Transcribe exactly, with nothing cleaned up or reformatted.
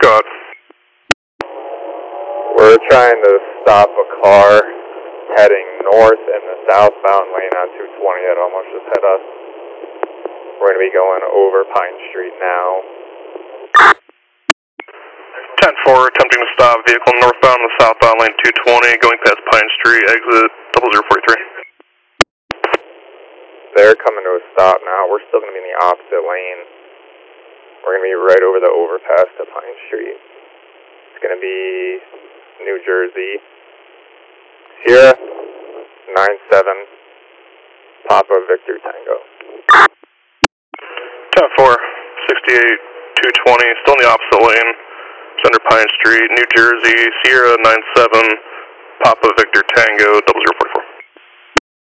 Go ahead. We're trying to stop a car heading north in the southbound lane on two twenty. It almost just hit us. We're going to be going over Pine Street now. ten four, attempting to stop vehicle northbound in the southbound lane two twenty, going past Pine Street, exit double zero four three. They're coming to a stop now. We're still going to be in the opposite lane. We're going to be right over the overpass to Pine Street. It's going to be New Jersey. Sierra nine seven, Papa Victor Tango. ten four, sixty-eight, two twenty, still in the opposite lane. It's under Pine Street, New Jersey, Sierra nine seven, Papa Victor Tango, double zero four four.